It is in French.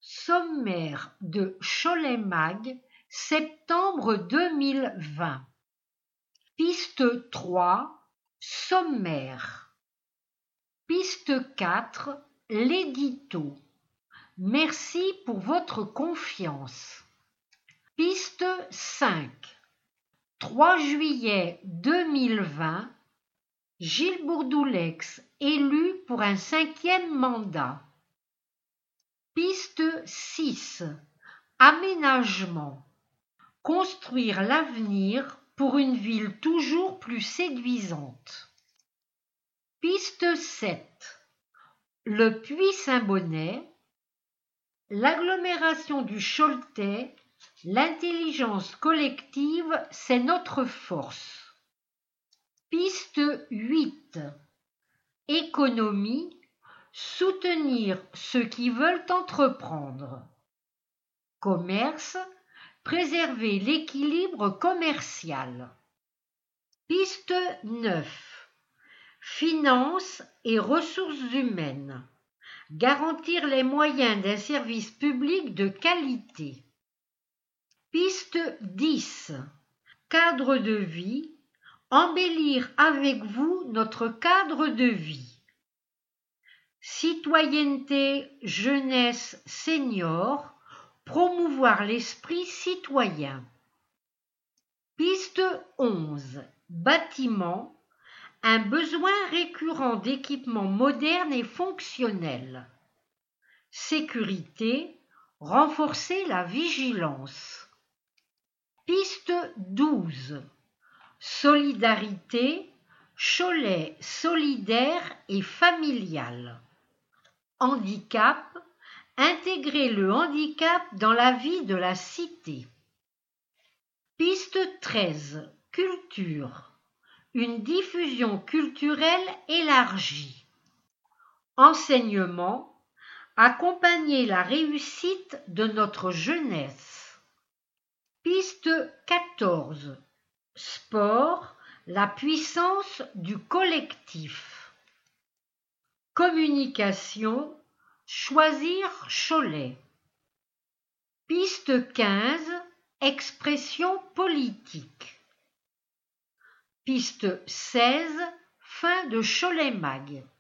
Sommaire de Cholet Mag, septembre 2020. Piste 3, sommaire. Piste 4, l'édito. Merci pour votre confiance. Piste 5. 3 juillet 2020. Gilles Bourdoulex élu pour un 5e mandat. Piste 6. Aménagement. Construire l'avenir pour une ville toujours plus séduisante. Piste 7. Le Puy-Saint-Bonnet. L'agglomération du Choletais, l'intelligence collective, c'est notre force. Piste 8. Économie. Soutenir ceux qui veulent entreprendre. Commerce. Préserver l'équilibre commercial. Piste 9. Finances et ressources humaines. Garantir les moyens d'un service public de qualité. Piste 10. Cadre de vie. Embellir avec vous notre cadre de vie. Citoyenneté, jeunesse, senior, promouvoir l'esprit citoyen. Piste 11. Bâtiment, un besoin récurrent d'équipements modernes et fonctionnels. Sécurité, renforcer la vigilance. Piste 12. Solidarité, Cholet solidaire et familial. Handicap, intégrer le handicap dans la vie de la cité. Piste 13. Culture, une diffusion culturelle élargie. Enseignement, accompagner la réussite de notre jeunesse. Piste 14. Sport, la puissance du collectif. Communication, choisir Cholet. Piste 15, expression politique. Piste 16, fin de Cholet Mag.